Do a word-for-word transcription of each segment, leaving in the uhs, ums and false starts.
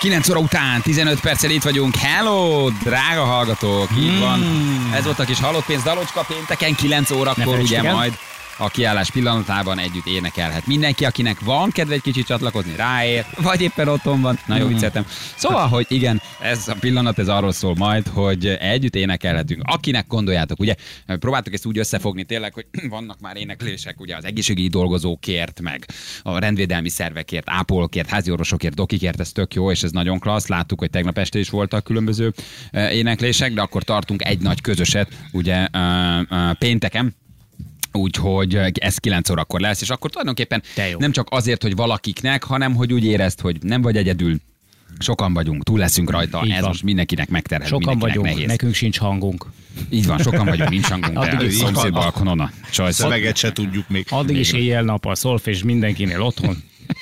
kilenc óra után, tizenöt perccel itt vagyunk. Hello, drága hallgatók, így van. Ez volt a kis halott pénz dalocska pénteken, kilenc órakor ugye majd a kiállás pillanatában együtt énekelhet. Mindenki, akinek van kedve egy kicsit csatlakozni, ráér, vagy éppen otthon van. Na jó, vicceltem. Szóval, hogy igen, ez a pillanat, ez arról szól majd, hogy együtt énekelhetünk. Akinek gondoljátok, ugye, próbáltuk ezt úgy összefogni tényleg, hogy vannak már éneklések, ugye az egészségügyi dolgozókért, meg a rendvédelmi szervekért, ápolókért, háziorvosokért, dokikért, ez tök jó, és ez nagyon klassz. Láttuk, hogy tegnap este is voltak különböző éneklések, de akkor tartunk egy nagy közöset, ugye pénteken. Úgyhogy ez kilenc órakor lesz, és akkor tulajdonképpen nem csak azért, hogy valakiknek, hanem hogy úgy érezd, hogy nem vagy egyedül, sokan vagyunk, túl leszünk rajta, így ez van. Most mindenkinek megterhel, sokan mindenkinek vagyunk, nehéz. Nekünk sincs hangunk. Így van, sokan vagyunk, nincs hangunk, de a szomszéd balkonon a csajsz. Szöveget se tudjuk még. Addig is éjjel-nappal szolfés mindenkinél otthon.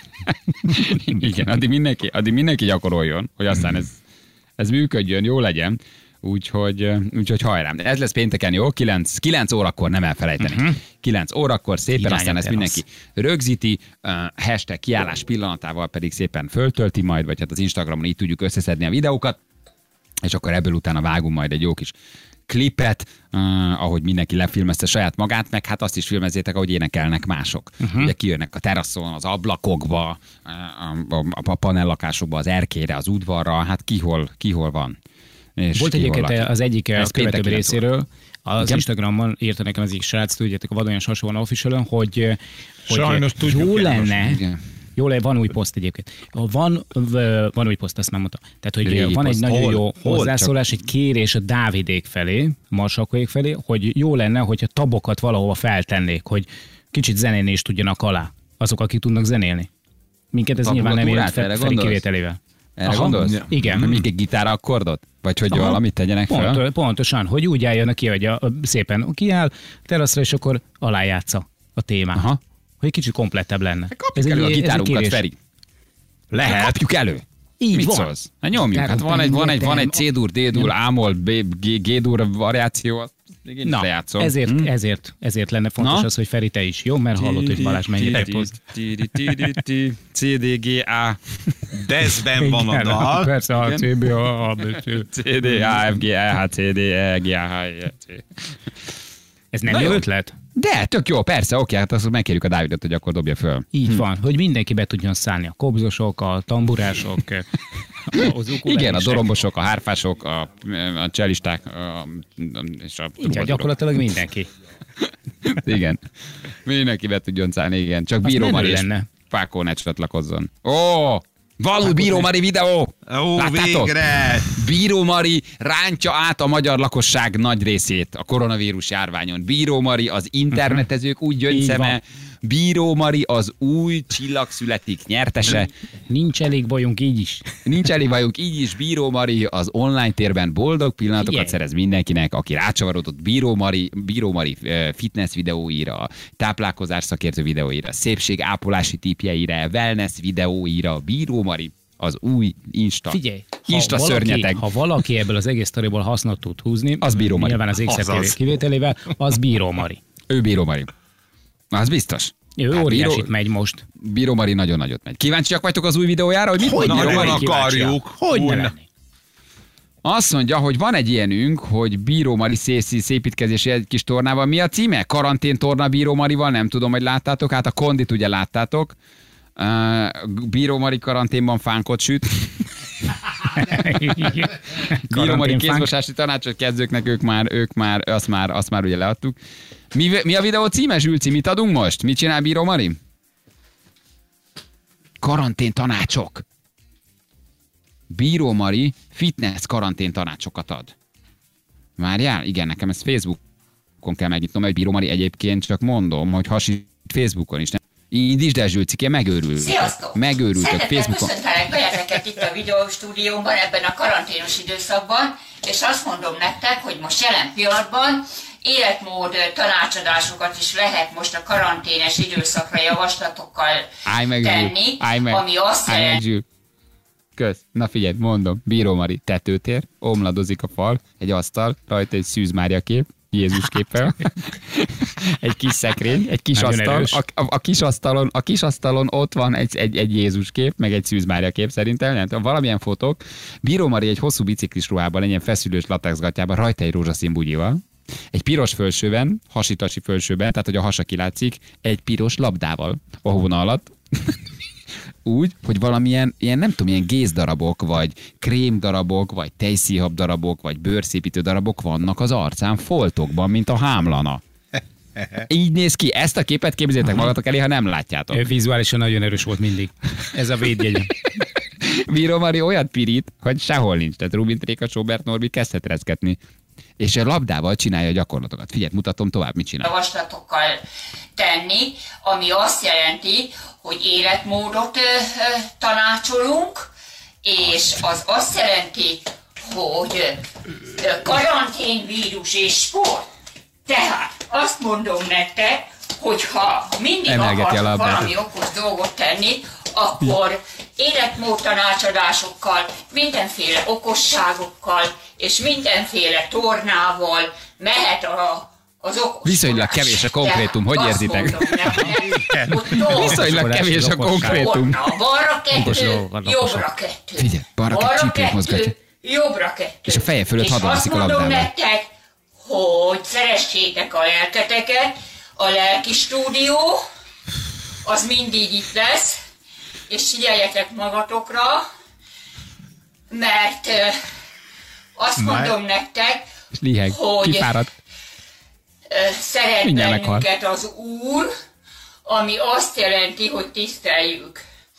Igen, addig mindenki, addig mindenki gyakoroljon, hogy aztán ez, ez működjön, jó legyen. Úgyhogy, úgyhogy hajrá. Ez lesz pénteken, jó? kilenc, kilenc órakor nem elfelejteni. Uh-huh. kilenc órakor szépen, Irány aztán ezt mindenki rögzíti, uh, hashtag kiállás pillanatával pedig szépen föltölti majd, vagy hát az Instagramon így tudjuk összeszedni a videókat, és akkor ebből utána vágunk majd egy jó kis klipet, uh, ahogy mindenki lefilmezte saját magát, meg hát azt is filmezzétek, ahogy énekelnek mások. Uh-huh. Ugye kijönnek a teraszon, az ablakokba, a, a, a panellakásokba, az erkélyre, az udvarra, hát kihol, kihol van. És volt egyébként az egyik ez követőbb részéről, az igen? Instagramon írta nekem az egyik srác, tudjátok, a Vadonjas hasonlóan official-on, hogy, Sajnos hogy jó lenne, jó lenne, van új poszt egyébként. Van, van új poszt, azt már mondta. Tehát, hogy Régi van poszt. Egy nagyon hol? jó hol? hozzászólás, egy kérés a Dávidék felé, Marsalkóék felé, hogy jó lenne, hogyha tabokat valahova feltennék, hogy kicsit zenélni is tudjanak alá. Azok, akik tudnak zenélni. Minket ez nyilván nem ért fel, Feri kivételével. Erre Aha, gondolsz? Igen. Még egy gitárakkordot? Vagy hogy Aha. valamit tegyenek fel? Pont, pontosan, hogy úgy álljon ki, hogy a, a, szépen kiáll teraszra, és akkor alájátsza a témát. Aha. Hogy kicsit komplettebb lenne. Kapjuk ez elő egy, a gitárunkat, Feri. Lehet. Hát kapjuk elő. Így Mit van. szólsz? Hát nyomjuk. Hát van egy, van egy, van egy C-dur, D-dur, A-moll, G-dur variáció. Na, ezért, hmm. ezért, ezért lenne fontos Na? az, hogy Feri, te is jó, mert hallott, hogy Balázs mennyire poszt. C D G A Dezben van a dal. Persze, a C B A, A, B, C. C D A, F, G, E, H, C, D, E, G, A, H, E, C. Ez nem jó ötlet? De, tök jó, persze, oké, hát azt megkérjük a Dávidot, hogy akkor dobja föl. Így hm. van, hogy mindenki be tudjon szállni, a kobzosok, a tamburások, a igen, a dorombosok, a hárfások, a, a cselisták, a, és a igen, gyakorlatilag mindenki. Igen, mindenki be tudjon szállni, igen, csak Bíró Mari és Pákó ne csatlakozzon. Ó! Való Bíró Mari videó! Ó, láttátok? Végre! Bíró Mari rántja át a magyar lakosság nagy részét a koronavírus járványon. Bíró Mari az internetezők úgy gyöngyszeme, Bíró Mari az új Csillag születik nyertese. Nincs elég bajunk így is. Nincs elég bajunk így is. Bíró Mari az online térben boldog pillanatokat Igen. szerez mindenkinek, aki rácsavarodott Bíró Mari, Bíró Mari fitness videóira, táplálkozás szakértő videóira, szépségápolási tippjeire, wellness videóira, Bíró Mari az új Insta. Figyelj, Insta ha szörnyetek. Valaki, ha valaki ebből az egész sztoriból hasznot tud húzni, az Bíró Mari. Nyilván az ékszer kivételével, az Bíró Mari. Ő Bíró Mari. Az biztos. Ő hát óriásit Bíró, megy most. Bíró Mari nagyon nagyot megy. Kíváncsiak vagytok az új videójára, hogy mit hogy mond Bíró Mari? akarjuk. Hogy ne lenni? Azt mondja, hogy van egy ilyenünk, hogy Bíró Mari szépítkezési egy kis tornával. Mi a címe? Karantén torna Bíró Marival, nem tudom, hogy láttátok. Hát a kondit ugye láttátok. Uh, Bíró Mari karanténban fánkot süt. Bíró Mari kézmosási tanácsot kezdőknek, ők már, ők már, azt már, azt már ugye leadtuk. Mi, mi a videó címe, Zsülci? Mit adunk most? Mit csinál Bíró Mari? Karantén tanácsok. Bíró Mari fitness karantén tanácsokat ad. Várjál? Igen, nekem ezt Facebookon kell megnyitnom, hogy Bíró Mari egyébként csak mondom, hogy hasít Facebookon is. Indítsd el, Zsülcike, megőrül. Sziasztok! Megőrültök. Szeretettel Facebookon. köszöntelek benneteket itt a videóstúdiómban, ebben a karanténos időszakban, és azt mondom nektek, hogy most jelen pillanatban életmód tanácsadásokat is lehet most a karanténes időszakra javaslatokkal Állj meg, tenni, Állj meg. ami azt Állj meg, Zsül. Kösz. Na figyelj, mondom. Bíró Mari tetőtér, omladozik a fal, egy asztal, rajta egy Szűz Mária kép, Jézus képpel. Egy kis szekrény, egy kis Nagyon asztal. erős. A, a, a, kis asztalon, a kis asztalon ott van egy, egy, egy Jézus kép, meg egy Szűz Mária kép szerintem. Nem, valamilyen fotók. Bíró Mari egy hosszú biciklis ruhában, egy ilyen feszülős latexgatjában, rajta egy rózsaszín bugyival. Egy piros fölsőben, hasitasi fölsőben, tehát hogy a hasa kilátszik, egy piros labdával a hóna alatt. Úgy, hogy valamilyen, ilyen, nem tudom, ilyen gézdarabok, vagy krémdarabok, vagy tejszíhab darabok, vagy bőrszépítő darabok vannak az arcán foltokban, mint a hámlana. Így néz ki. Ezt a képet képzeljétek magatok elé, ha nem látjátok. Ő vizuálisan nagyon erős volt mindig. Ez a védjegyem. Bíró Mari olyat pirít, hogy sehol nincs. Tehát Rubin Tréka, Sobert Norbi kezdhet reszketni. És a labdával csinálja a gyakorlatokat. Figyelj, mutatom tovább, mit csinál. Javaslatokkal tenni, ami azt jelenti, hogy életmódot ö, ö, tanácsolunk, és az azt jelenti, hogy ö, karanténvírus és sport. Tehát azt mondom nektek, hogy ha mindig Emelgeti a akarsz labdát. valami okos dolgot tenni, akkor életmód tanácsadásokkal, mindenféle okosságokkal és mindenféle tornával mehet a, az okos. Viszonylag kevés a konkrétum, hogy érzitek? Viszonylag kevés a konkrétum. Balra kettő, jobbra kettő. Figyelj, balra kettő csípőt mozgatja. Jobbra kettő. És a feje fölött hadonászik a És azt mondom labdával. nektek, hogy szeressétek a lelketeket, a lelki stúdió, az mindig itt lesz, és figyeljetek magatokra, mert ö, azt mondom nektek, És liheg, hogy kifáradt. ö, szeret Mindjárt meghal. bennünket az Úr, ami azt jelenti, hogy tiszteljük.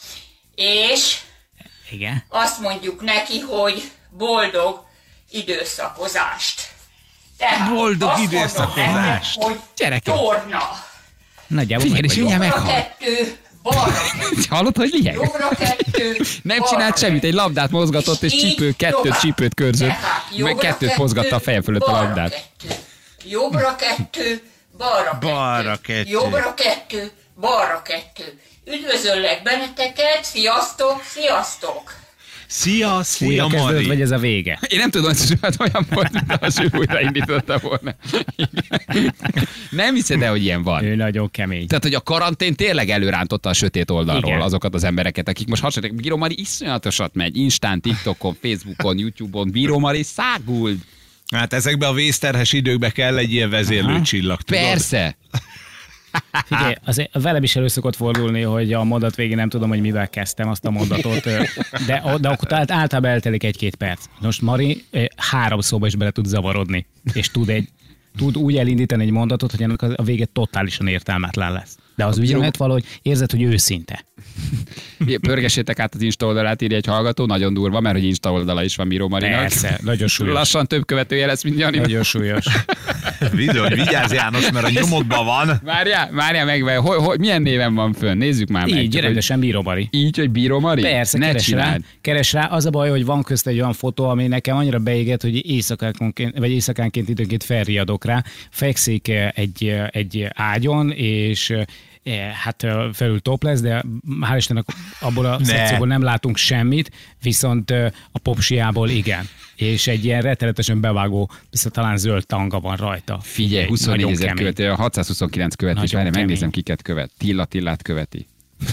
És Igen. azt mondjuk neki, hogy boldog időszakozást. Tehát Boldog azt mondom időszakozást. nektek, hogy Gyerekek. torna. Nagyjából Figyelj, meg és vagyok. mindjárt Jobbra meghal. kettő, balra kettő. Hallod, hogy liheg? Jobbra kettő, Nem balra csinált semmit, egy kettő. labdát mozgatott, és így csípő, kettőt tovább. csípőt körzött, Tehát meg jobbra kettőt kettő, mozgatta a feje fölött a balra labdát. kettő. Jobbra kettő, balra kettő. Balra kettő. Jobbra kettő, balra kettő. Üdvözöllek benneteket, sziasztok, sziasztok! Szia, szia, Újra kezdődött, vagy Mari. ez a vége? Én nem tudom, hogy hát olyan volt, mint az ő újraindította volna. Nem hiszed el, hogy ilyen van. Ő nagyon kemény. Tehát, hogy a karantén tényleg előrántotta a sötét oldalról Igen. azokat az embereket, akik most hasonlítanak. Bíró Mari iszonyatosat megy. Instán, TikTokon, Facebookon, YouTube-on. Bíró Mari száguld. Hát ezekben a vészterhes időkben kell egy ilyen vezérlőcsillag, tudod? Persze. Figyelj, azért velem is elő szokott fordulni, hogy a mondat végén nem tudom, hogy mivel kezdtem azt a mondatot, de, de akkor át- általában eltelik egy-két perc. Most Mari eh, három szóba is bele tud zavarodni, és tud, egy, tud úgy elindítani egy mondatot, hogy ennek a vége totálisan értelmetlen lesz. De az üzenet valahogy érzed, hogy őszinte. Pörgessétek át az Insta oldalát, írja egy hallgató, nagyon durva, mert hogy Insta oldala is van Bíró Marinak. Persze, nagyon súlyos. Lassan több követője lesz, mint Jani. Nagyon súlyos. Bizony, vigyázz János, mert a nyomodban van. Várjál, várjál meg, hogy, hogy, milyen néven van fönn? Nézzük már meg. Így, Csak, rendesen Bíró Mari. hogy így, hogy Bíró Mari? Persze, ne keres rá, csináld. keres rá. Az a baj, hogy van közt egy olyan fotó, ami nekem annyira beégett, hogy éjszakánként, vagy éjszakánként időnként felriadok rá. Fekszik eh, egy, eh, egy ágyon, és eh, hát eh, felül topless, de hál' Istennek abból a Ne. szekcióból nem látunk semmit, viszont eh, a popsiából igen. És egy ilyen rettenetesen bevágó, viszont talán zöld tanga van rajta. Figyelj, Egy huszonnégy nagyon ezer kemény. követő, hatszázhuszonkilenc követés, Nagyon várjál, kemény. megnézem, kiket követ. Tilla Tillát követi.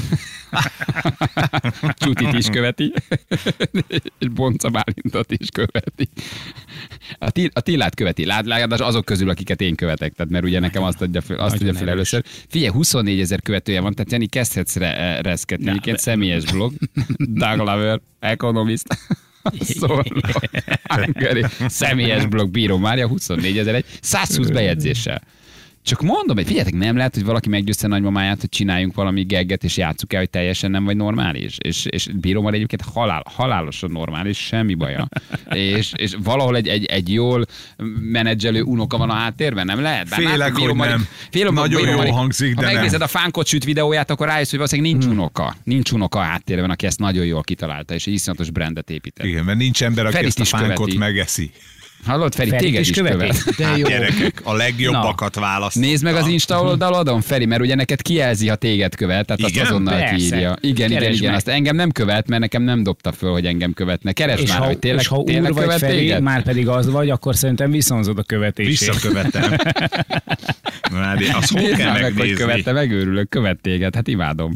Csutit is követi, és Bonca Bálintot is követi. A, Til- a Tillát követi, lát, lát, azok közül, akiket én követek, tehát mert ugye nekem azt adja fel, azt Nagyon adja fel erős. először. Figyelj, huszonnégy ezer követője van, tehát Jani, kezdhetsz re- reszketni, egyébként személyes blog, Doug Lover, Economist, Szóló, Hungary, személyes blog, Bíró Mária, huszonnégy ezer egy, százhúsz bejegyzéssel. Csak mondom, hogy figyeljetek, nem lehet, hogy valaki meggyőzte nagymamáját, hogy csináljunk valami gegget, és játsszuk el, hogy teljesen nem vagy normális. És, és Bíró Mari egyébként halál, halálosan normális, semmi baja. és, és valahol egy, egy, egy jól menedzselő unoka van a háttérben, nem lehet? Bár Félek, látod, Bíró hogy Mari- nem. Félem, Nagyon Bíró jól Mari- hangzik, Ha de megnézed nem. a fánkot süt videóját, akkor rájössz, hogy valószínűleg nincs unoka. Nincs unoka a háttérben, aki ezt nagyon jól kitalálta, és egy iszonyatos brandet épített. Igen, mert nincs ember, aki Ferit ezt a is fánkot követi. megeszi. Hallod, Feri, Ferit téged is is követi? követ. De Hát jó. gyerekek, a legjobbakat választottam. Nézd meg az Insta oldalodon, Feri, mert ugye neked kijelzi, ha téged követ, tehát Igen? azt azonnal Persze. kiírja. Igen, igen, Keresd igen, meg. azt engem nem követ, mert nekem nem dobta föl, hogy engem követne. Keresd És már, ha, hogy tényleg, és ha tényleg úr vagy követ Feri, téged? már pedig az vagy, akkor szerintem viszonzod a követését. Visszakövetem. Már azt hol Nézd kell már meg, hogy megnézni? követte, megőrülök, követ téged, hát imádom.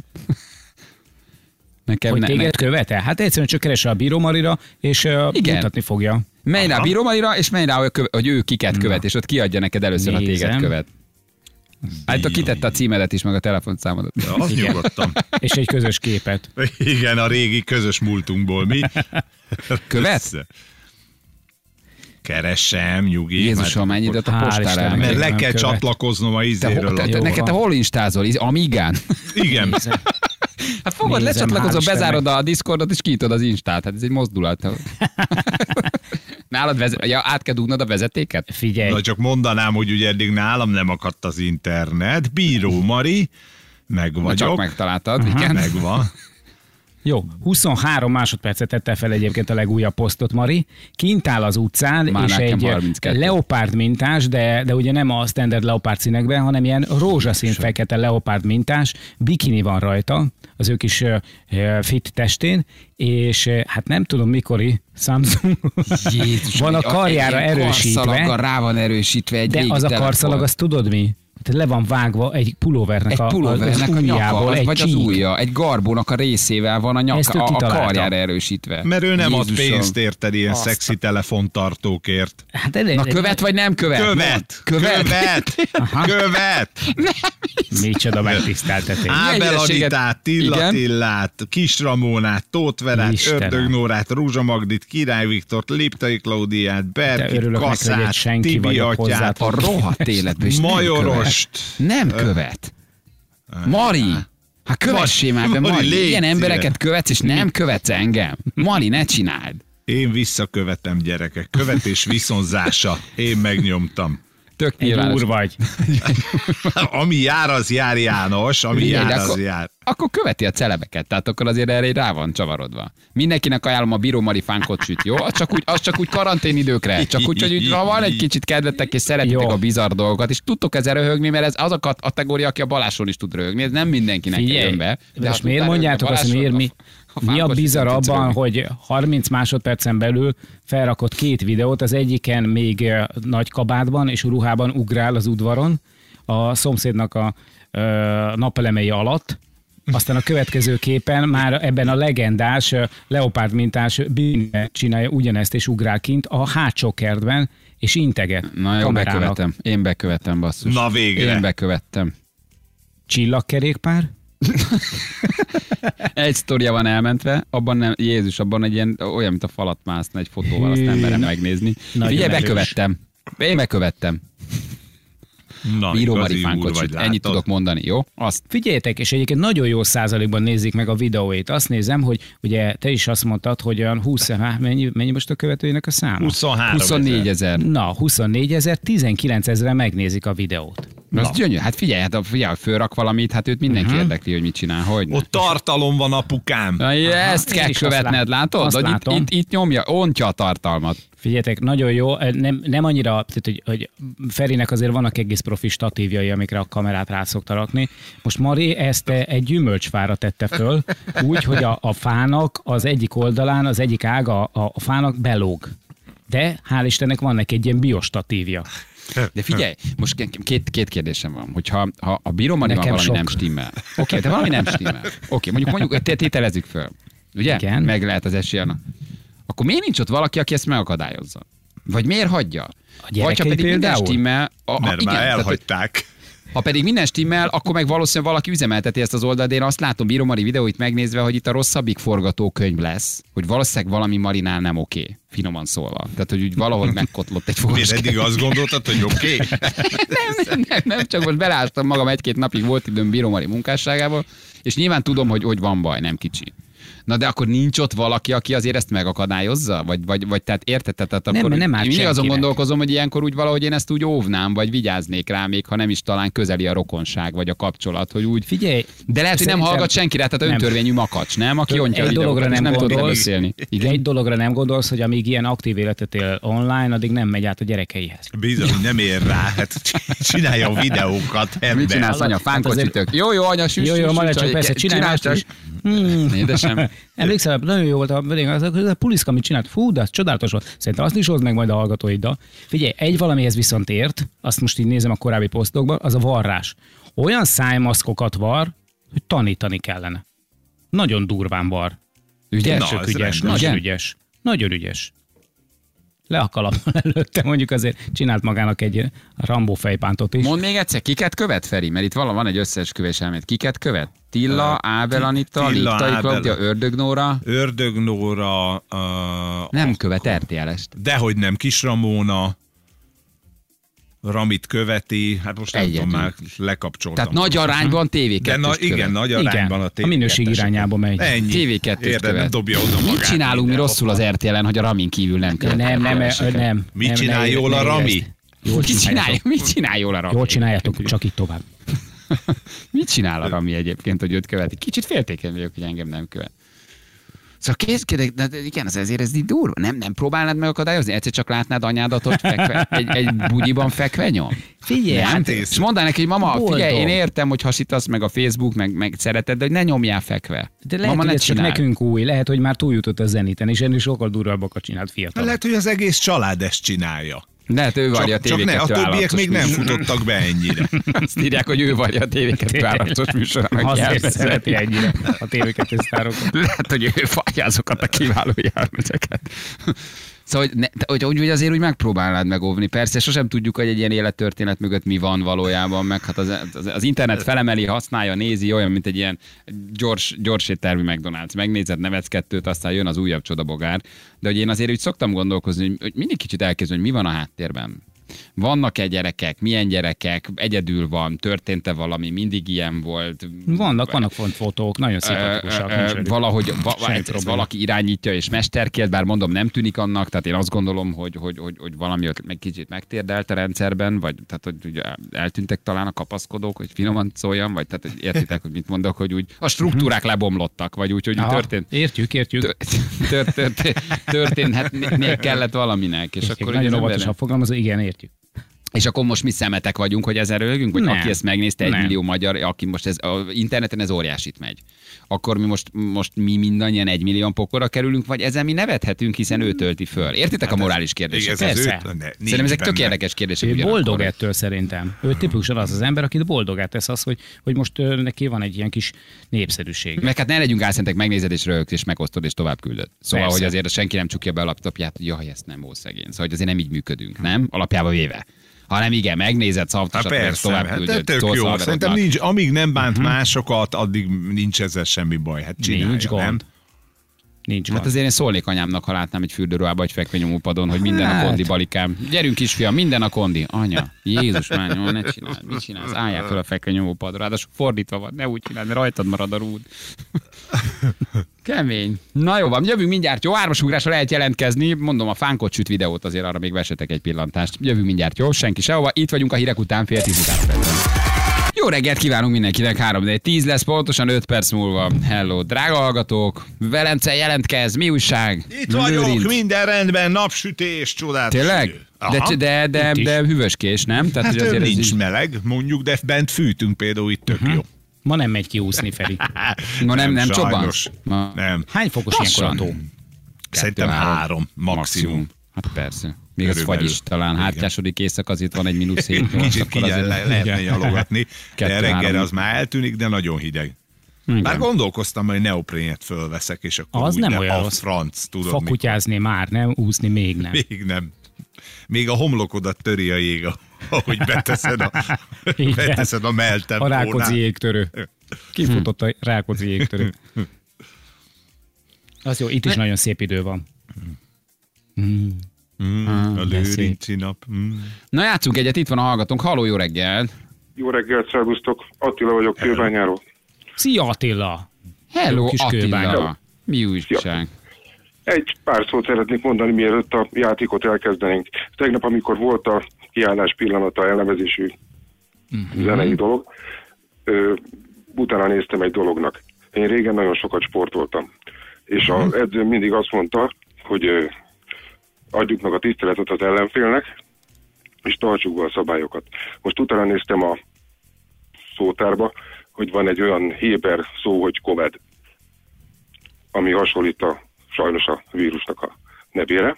Nekem Hogy ne, téged ne. követel? Hát egyszerűen csak keres a Bíró Marira, és uh, Igen. mutatni fogja. Menj rá Aha. Bíró Marira, és menj rá, hogy köve- hogy ő kiket követ, és ott kiadja neked először, ha téged Nézem. követ. Hát kitette a címedet is, meg a telefonszámodat. Ja, az Igen. nyugodtam. És egy közös képet. Igen, a régi közös múltunkból. Mi? Követ? Össze. Keresem, nyugi. Jézusom, Már- mennyi időt a Hál' postára Istennek. Mert elmegy. le Nem kell követ. csatlakoznom a Te, izéről. ho- te, a- te, neked te hol instázol? Iz- Amigán? Igen. Hát fogod, Nézem, lecsatlakozol, hál' bezárod a Discordot, és kinyitod az Instát. Hát ez egy mozdulat. Nálad vezet, ja, át kell dugnod a vezetéket? Figyelj, Na csak mondanám, hogy ugye eddig nálam nem akadt az internet. Bíró Mari, meg Na, vagyok. csak megtaláltad, igen. Megvan. jó, huszonhárom másodpercet tette fel egyébként a legújabb posztot, Mari. Kint áll az utcán, Már és nekem egy harminckettő. leopárd mintás, de, de ugye nem a standard leopárd színekben, hanem ilyen rózsaszín fekete leopárd mintás, bikini van rajta, az ő kis uh, fit testén, és uh, hát nem tudom mikori Samsung Jézus, van a egy- karjára egy ilyen karszalaggal erősítve, rá van erősítve egy de régi az a telefon. karszalag, azt tudod mi? Tehát le van vágva egy pulóvernek, Egy a, pulóvernek az a nyaka, ujjából, az, egy vagy az csík. ujja, egy garbónak a részével van a Ezt ő nyaka, a, a kitalálta. karjára erősítve. Mert ő nem ad Jézusom. pénzt érted ilyen Azt szexi telefontartókért. Hát de, Na követ vagy nem követ? Követ! Követ? Követ! Követ! Micsoda megtiszteltetés. Ábel hülyeséget- Aditát, Tilla Igen. Tillát, Kis Ramónát, Tóth Verát, Istenem. Ördög Nórát, Rúzsa Magdit, Király Viktort, Liptai Klaudiát, De Berkit, örülök neki, hogy egy Kaszát, senki Tibi vagyok atyát, hozzátok. A rohadt életben is nem Majorost. követ. Nem követ. Mari, hát kövessé már be, Mari, Mari. légy Ilyen szíves. embereket követsz, és nem követsz engem. Mari, ne csináld. Én visszakövetem, gyerekek. Követés viszonzása. Én megnyomtam. Tök Egy nyilvános. úr vagy. Ami jár, az jár, János. Ami Figyelj, jár, de az akkor, jár. akkor követi a celebeket, tehát akkor azért erre rá van csavarodva. Mindenkinek ajánlom a Bíró Mari fánkot süt, jó? Az csak úgy, az csak úgy karanténidőkre. Csak úgy, hogy úgy, ha van egy kicsit kedvetek és szeretitek Jó. a bizarr dolgokat, és tudtok ezzel röhögni, mert ez az a kat- kategória, aki a Baláson is tud röhögni. Ez nem mindenkinek Figyelj, jön be. de most ha miért tudtál mondjátok röhögni azt, hogy miért mi, a mi a fánkot bizarr sütni, tudsz abban, röhögni. hogy harminc másodpercen belül felrakott két videót, az egyiken még eh, nagy kabátban és ruhában ugrál az udvaron, a szomszédnak a ö, napelemei alatt, aztán a következő képen már ebben a legendás ö, leopárd mintás bűne csinálja ugyanezt és ugrál kint a hátsó kertben, és integet Na jó, kamerának. bekövetem. Én bekövetem, basszus. Na végre. Én bekövettem. Csillagkerékpár? Egy sztoria van elmentve, abban nem, Jézus, abban egy ilyen, olyan, mint a falat mászna egy fotóval, azt nem merem megnézni. Nagyon Figyelj, erős. bekövettem. Én bekövettem. Na, Bíró igazi Mari úr fánkot vagy, süt. Ennyit látod? tudok mondani, jó? Azt. Figyeljetek, és egyébként nagyon jó százalékban nézik meg a videóit. Azt nézem, hogy ugye te is azt mondtad, hogy olyan húsz, hát mennyi, mennyi most a követőinek a száma? huszonhárom huszonnégy ezer. Na, huszonnégy ezer, tizenkilenc ezeren megnézik a videót. Az gyönyörű. Hát figyelj, hát a, figyelj, fölrak valamit, hát őt mindenki uh-huh. érdekli, hogy mit csinál, hogy ne. Ott tartalom van, apukám. Na, ezt én kell is azt követned, lát- látod? azt Hogy itt, látom. itt, itt nyomja, ontja a tartalmat. Figyeljetek, nagyon jó, nem, nem annyira, tehát, hogy, hogy Ferinek azért vannak egész profi statívjai, amikre a kamerát rá szokta rakni. Most Mari ezt egy gyümölcsfára tette föl, úgy, hogy a, a fának az egyik oldalán, az egyik ága a, a fának belóg. De hál' Istennek van neki egy ilyen biostatívja. De figyelj, most két, két kérdésem van. Hogyha ha a Bíró Marival Nekem valami sok. nem stimmel. Oké, okay, de valami nem stimmel. Oké, okay, mondjuk, mondjuk té- tételezzük föl. Ugye? Igen. Meg lehet az esélye. Akkor miért nincs ott valaki, aki ezt megakadályozza? Vagy miért hagyja? Vagy ha gyerekei pedig minden például? stimmel... A, a, Mert igen, már tehát, hogy- elhagyták. ha pedig minden stimmel, akkor meg valószínűleg valaki üzemelteti ezt az oldalt, de én azt látom Bíró Mari videóit megnézve, hogy itt a rosszabbik forgatókönyv lesz, hogy valószínűleg valami Marinál nem oké, finoman szólva. Tehát, hogy úgy valahogy megkotlott egy Miért fogás. eddig azt gondoltad, hogy oké? Okay? Nem, nem, nem, nem, csak most belástam magam egy-két napig, volt időm Bíró Mari munkásságából, és nyilván tudom, hogy, hogy van baj, nem kicsi. Na de akkor nincs ott valaki, aki azért ezt megakadályozza? Vagy, vagy, vagy tehát érted? Tehát akkor nem, nem árt mindig azon senkinek. gondolkozom, hogy ilyenkor úgy valahogy én ezt úgy óvnám, vagy vigyáznék rá, még ha nem is talán közeli a rokonság, vagy a kapcsolat, hogy úgy... Figyelj! De lehet, hogy nem hallgat senkire, tehát öntörvényű makacs, nem? Aki ontja a egy dologra nem, nem tud gondolsz, beszélni. Igen? Egy dologra nem gondolsz, hogy amíg ilyen aktív életet él online, addig nem megy át a gyerekeihez. Bizony, nem ér rá, hát csinálja a videókat. Mit csinálsz, anya? Fánkocsitok. Jó, jó, anya, süss, Jó, jó, maradjon, persze, csinálj mást is. Édesem. Emlékszel, nagyon jó volt a, az a puliszka, amit csinált. Fú, de az csodálatos volt. Szerintem azt is hozd meg majd a hallgatóiddal. Figyelj, egy valamihez viszont ért, azt most így nézem a korábbi posztokban, az a varrás. Olyan szájmaszkokat var, hogy tanítani kellene. Nagyon durván var. Ügyes? Na, ügyes, rendes. nagyon Igen? ügyes. Nagyon ügyes. Le a kalappal előtte, mondjuk azért csinált magának egy Rambó fejpántot is. Mondd még egyszer, kiket követ, Feri? Mert itt valami van egy összeesküvés elmélet. Kiket követ? Tilla, Uh, Ábel Anita, Tilla, Liptai Ábel. Klaudia, Ördög Nóra. Ördög Nóra... Uh, Nem követ er té el-est. Dehogy nem, Kis Ramóna, Ramit követi, hát most nem Egyetünk. tudom, már lekapcsoltam. Tehát nagy arányban té vé De kettőt na, igen, nagy arányban a té vé a minőség kettesek. irányába megy. Ennyi. té vé kettőt Érted, nem követ. dobja oda magát. Mit csinálunk mi mindenhol. rosszul az er té el-en, hogy a Ramin kívül nem követ? Nem, nem, nem, nem. Mit nem, csinál ne- jól ne a Rami? érezd. Jól Mit csinál, csináljátok. mit csinál jól a Rami? Jól csináljátok, csak így tovább. Mit csinál a Rami egyébként, hogy őt követi? Kicsit féltékeny vagyok, hogy engem nem követ. Szóval készkedek, de igen, az ezért ez így durva. Nem, nem próbálnád megakadályozni? Egyszer csak látnád anyádat ott fekve, egy, egy bugyiban fekve nyom? Figyelj, Nem? hát És mondaná neki, hogy mama, boldog. figyelj, én értem, hogy hasítasz meg a Facebook, meg, meg szereted, de hogy ne nyomjál fekve. de lehet, mama, hogy ne ez csak csináld. nekünk új, lehet, hogy már túljutott a zeniten, és ennél sokkal durvábbakat csinált fiatal. Lehet, hogy az egész család ezt csinálja. Lehet, ő varja a Csak, csak ne, a té vé kettő többiek állatos még nem műsor. futottak be ennyire. Azt írják, hogy ő varja a té vé kettő állatos műsorán, hogy Azért elbeszél. szereti ennyire a té vé kettő sztárokat. Lehet, hogy ő varja azokat a kiváló jelmezeket. Szóval, hogy, ne, hogy, hogy, hogy azért úgy megpróbálnád megóvni. Persze, sosem tudjuk, hogy egy ilyen élettörténet mögött mi van valójában, meg hát az, az, az internet felemeli, használja, nézi, olyan, mint egy ilyen gyors, gyors éttermi McDonald's. Megnézed, nevetsz kettőt, aztán jön az újabb csodabogár. De hogy én azért úgy szoktam gondolkozni, hogy mindig kicsit elkezdem, hogy mi van a háttérben. Vannak-e gyerekek, milyen gyerekek, egyedül van, történt-e valami, mindig ilyen volt. Vannak, vannak font fotók, nagyon Ö, szimpatikusak. ö, nincs ö, velük valahogy va, semmi ez probléma. valaki irányítja és mesterkélt, bár mondom, nem tűnik annak, tehát én azt gondolom, hogy, hogy, hogy, hogy valami ott meg kicsit megtérdelt a rendszerben, vagy tehát, hogy ugye eltűntek talán a kapaszkodók, hogy finoman szóljam, vagy tehát, hogy értitek, hogy mit mondok, hogy úgy a struktúrák lebomlottak, vagy úgy, hogy Aha, történt. Értjük, értjük. Tört, tört, tört, történhetnie kellett valaminek, és Értjük. akkor Nagyon ugye az óvatosan emberek- fogalmazó, igen, értjük. és akkor most mi szemetek vagyunk, hogy ezen röhögünk, vagy Nem. aki ezt megnézte, egy Nem. millió magyar, aki most ez, a interneten ez óriásit megy. Akkor mi most, most mi mindannyian egy millió pokorra kerülünk, vagy ezen mi nevethetünk, hiszen ő tölti föl. Értitek a morális Igen, kérdéseket? ez az Persze. őt, ne, Szerintem ezek tök benne. érdekes kérdések. Ő ugyanakkor. boldog ettől szerintem. Ő tipikusan az az ember, akit boldogát tesz az, hogy, hogy most ö, neki van egy ilyen kis népszerűség. Meg hát ne legyünk álszentek, megnézed és röhögsz, és megosztod, és tovább küldöd. Szóval, Persze. hogy azért senki nem csukja be a laptopját, hogy jaj, ezt nem ó szegény. Szóval, hogy azért nem így működünk, nem? Alapjába véve. Hanem igen, megnézed, Hát szavtasat, és persze, tovább hát küldöd. tök szólsz jó. haverodnak. Szerintem nincs, amíg nem bánt másokat, addig nincs ezzel semmi baj. Hát csinálja, Nincs gond. nem? Nincs Hát gond. azért én szólnék anyámnak, ha látnám egy fürdőruhába, vagy fekvenyomópadon, hogy minden a Hát. kondi, balikám. Gyerünk kisfiam, minden a kondi. Anya, Jézus már, ne csinálj, mit csinálsz? Álljál fel a fekvenyomópadra. Ráadásul fordítva van, ne úgy csinálj, mert rajtad marad a rúd. Kemény. Na jó van, jövünk mindjárt. Jó, árvasugrásra lehet jelentkezni. Mondom, a fánkot süt videót azért arra még vesetek egy pillantást. Jövünk mindjárt, jó? Senki sehova. Itt vagyunk a hírek után, fél tíz után. Jó reggelt kívánunk mindenkinek, három tíz lesz, pontosan öt perc múlva. Hello, drága hallgatók, Velence jelentkez, mi újság? Itt vagyok, Lőrinc. minden rendben, napsütés, csodálatos. Tényleg? idő. Aha. De, de, de, Itt is. de hűvöskés, nem? Tehát, Hát hogy azért ez nincs így- meleg, mondjuk, de bent fűtünk például, itt tök jó. Ma nem megy kiúszni, Feri. Ma nem, nem csobban? sajnos. Ma... Nem. Hány fokos Lassan. ilyenkor a tó? Szerintem Kettő, három, maximum. Hát persze. Még az Körülbelül. fagy is talán. Igen. Hátkásodik éjszak, az itt van egy mínusz hét. Kicsit kigyel, le, lehetne nyalogatni, Kettő, de reggelre három. az már eltűnik, de nagyon hideg. Igen. Bár gondolkoztam, hogy neoprénet fölveszek, és akkor Az úgy nem ne, olyan a rossz. franc, tudod, Fakutyázni már, nem? Úszni még nem. még nem. Még a homlokodat töri a jég, ahogy beteszed a, Igen. beteszed a A meltempónál. Rákóczi jégtörő. Kifutott a Rákóczi jégtörő. Az jó, itt is nagyon szép idő van. Mm, a de szép. lőrincsi nap. Mm. Na játszunk egyet, itt van a hallgatónk. Halló, jó reggel. Jó reggelt, szervusztok! Attila vagyok Kőbányáról. Szia Attila! Hello, Jó kis Attila. kőbánya. Mi újság? Egy pár szót szeretnék mondani, mielőtt a játékot elkezdenénk. Tegnap, amikor volt a kiállás pillanata, elnevezésű uh-huh. zenei dolog, ö, utána néztem egy dolognak. Én régen nagyon sokat sportoltam. És uh-huh. az edző mindig azt mondta, hogy ö, adjuk meg a tiszteletet az ellenfélnek, és tartsuk be a szabályokat. Most utána néztem a szótárba, hogy van egy olyan héber szó, hogy COVID, ami hasonlít a, sajnos a vírusnak a nevére,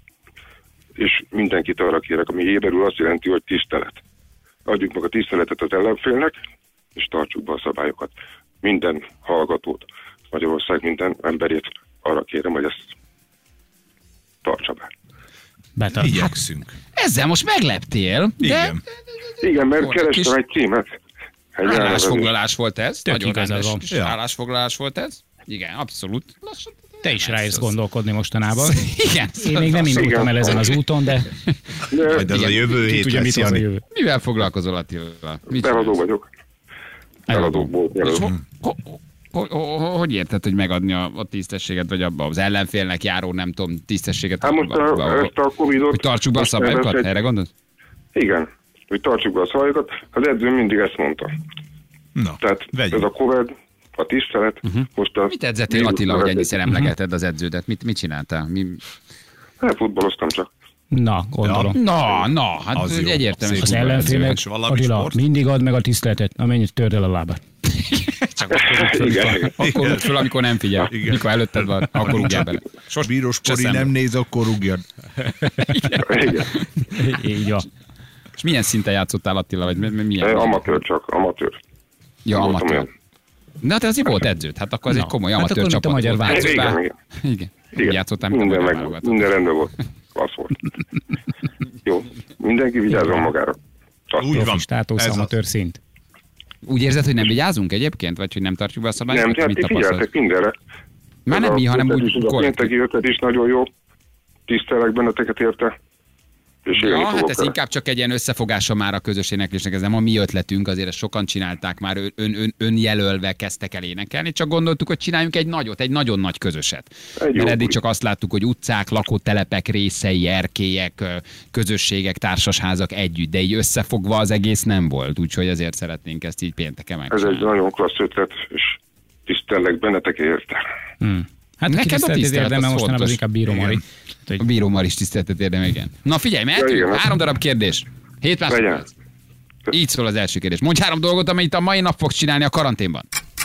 és mindenkit arra kérek, ami héberül azt jelenti, hogy tisztelet. Adjuk meg a tiszteletet az ellenfélnek, és tartsuk be a szabályokat. Minden hallgatót, Magyarország minden emberét arra kérem, hogy ezt tartsa be. Betar. Igyekszünk. Ezzel most megleptél, de... Igen. Igen, mert Volt kerestem kis- egy címet. Egy Állásfoglalás volt ez. Tök Nagyon igazad rendes van. kis Ja. állásfoglalás volt ez. Igen, abszolút. Lassan, Te is nem rájössz ez. gondolkodni mostanában. Igen. Én még nem indultam Igen. el ezen az úton, de De Majd ez a jövő ki hét tudja, mit lesz, hoz a Jani. jövő. Mivel foglalkozol, Attila? Mit eladó csinálsz? vagyok. Eladókból. És ho- ho- ho- ho- ho- Hogy érted, hogy megadni a, a tisztességet, vagy abba az ellenfélnek járó, nem tudom, tisztességet? Hát most abba- abba- a, ezt a Covidot... Hogy tartsuk be a most szabályokat? egy- Erre gondolsz? Igen, hogy tartsuk be a szabályokat. Az edző mindig ezt mondta. Na, Tehát vegyünk. ez a Covid, a tisztelet, uh-huh. most a... Mit edzettél, Attila, hogy ennyiszer emlegeted az edződet? Mit, mit csináltál? Mi... Hát futballoztam csak. Na, gondolom. Na, na, hát Az jó. egyértelmű. Szép. Az ellenfélnek, És valami Attila, sport? mindig add meg a tiszteletet, amennyit törd el a lábad. Csak akkor föl, Igen, igen. akkor rúg föl, amikor nem figyel. Igen. Mikor előtted van, akkor rúgjál bele. Sos bírós se Pori szembe. nem néz, akkor rúgjad. Igen. Így van. És milyen szinten játszottál, Attila? Vagy mi- mi- milyen? Eh, Amatőr csak, amatőr. Ja, voltam amatőr. olyan. De hát azért volt edződ, hát akkor ez Na, egy komoly hát amatőr akkor, mint a csapat. magyar volt. válogatott. Igen, Játszottál? igen. Igen. Igen. Játszottál, mint a Minden, magyar meg, válogatott. minden rendben volt. Az volt. Jó. Mindenki vigyázzon magára. Azt Úgy van. Profi státusz, Ez az. amatőr szint. Úgy érzed, hogy nem vigyázunk egyébként? Vagy hogy nem tartjuk be a szabályokat? nem, hát Mit ti tapasztalsz? figyeltek mindenre. Már Ez nem a mi, hanem ötlet úgy is, ez a kollektív. pénteki ötlet is nagyon jó. Tisztelek benneteket érte. És élni Ja, hát fogok ez vele. inkább csak egy ilyen összefogása már a közös éneklésnek, ez nem a mi ötletünk, azért ezt sokan csinálták már, ön, ön, önjelölve kezdtek el énekelni, csak gondoltuk, hogy csináljunk egy nagyot, egy nagyon nagy közöset. Egy jó Mert eddig buli. csak azt láttuk, hogy utcák, lakótelepek, részei, erkélyek, ö, közösségek, társasházak együtt, de így összefogva az egész nem volt, úgyhogy ezért szeretnénk ezt így pénteken Ez egy megcsinálni. nagyon klassz ötlet, és tisztellek benneteket érte. Hmm. Hát Neked Neked a a tisztelet, tisztelet érdemel az mostanában fontos. az inkább Bíró Mari. A Bíró Mari is tiszteletet érdemel, igen. Na figyelj, mehetünk? Ja, igen. Három darab kérdés. Hét Legyen. másodperc. Így szól az első kérdés. Mondj három dolgot, amit a mai nap fogsz csinálni a karanténban.